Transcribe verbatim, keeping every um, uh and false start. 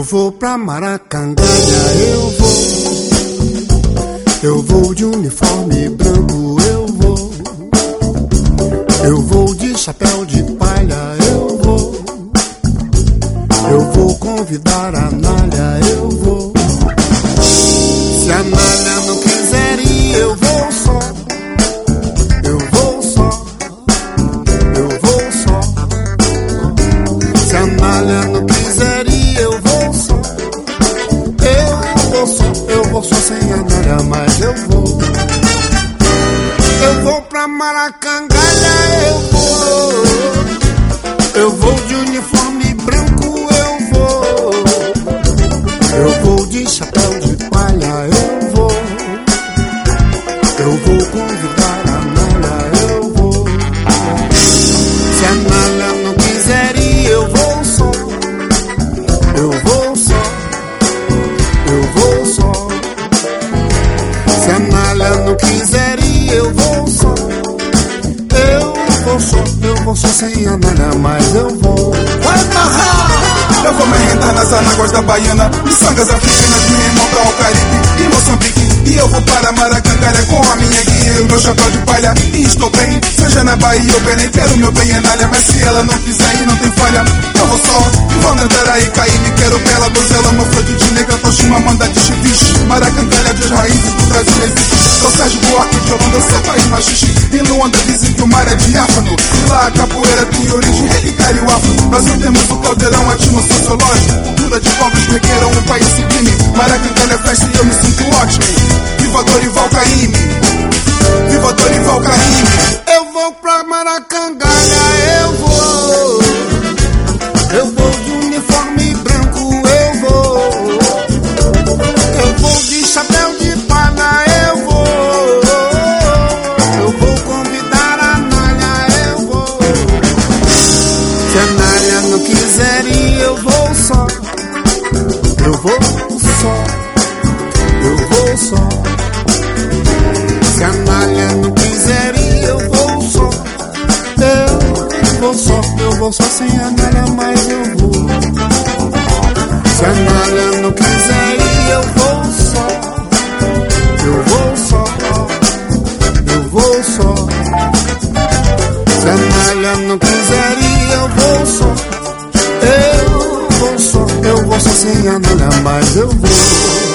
vou pra Maracangalha, eu vou. Eu vou de uniforme branco, eu vou. Eu vou de chapéu de palha, eu vou. Eu vou convidar a Nália, eu vou. Se a Nália não quiser ir, eu vou só. Eu vou só. Eu vou só. Se a Nália não quiser ir, eu vou só. Eu vou só. Eu vou só sem a Nália, mas eu vou. Eu vou pra Maracangalha, eu vou. Eu vou de uniforme branco, eu vou. Eu vou de chapéu de palha, eu vou. Eu vou convidar a Nália, eu vou. Se a Nália não quiser ir, eu vou só. Eu vou só. Eu vou só. Se a Nália não quiser ir, eu vou só. Eu vou só. Eu vou só sem a Nália, mas eu vou. Vai marrar! Eu vou me arrendar nas anáguas da Baiana, miçangas africanas, me remontar ao Caribe e Moçambique. E eu vou para Maracangalha com a minha guia e o meu chapéu de palha. E estou bem, seja na Bahia ou Belém, quero meu bem é Nália. Mas se ela não quiser ir, não tem falha. Eu vou só, e vou andar aí, cair, me quero bela, donzela, meu fruto de negra, Toshima, manda de chiviche. Maracangalha, das raízes do Brasil existe. Sou Sérgio Buarque de Holanda, seu país machixe. Em Luanda dizem que o mar é diáfano, e lá a capoeira tem origem relicária o afro. Brasil temos o caldeirão, atimo sociológico, cultura de povos que requeram um país sublime. Maracangalha festa e eu me sinto ótimo. Viva Dorival Caymmi, viva Dorival Caymmi. Eu vou pra Maracangalha, eu vou. Eu vou de uniforme branco, eu vou. Eu vou de chapéu de palha, eu vou. Eu vou convidar a Nália, eu vou. Se a Nália não quiser ir, eu vou só. Eu vou só. Eu vou só. Se a Nália não quiser ir, eu vou só. Eu vou só. Eu vou só sem a Nália, mas eu vou. Se a Nália não quiser ir, eu vou só. Eu vou só. Eu vou só. Se a Nália não quiser ir, eu vou só. Eu vou só. Eu vou só sem a Nália, mas eu vou.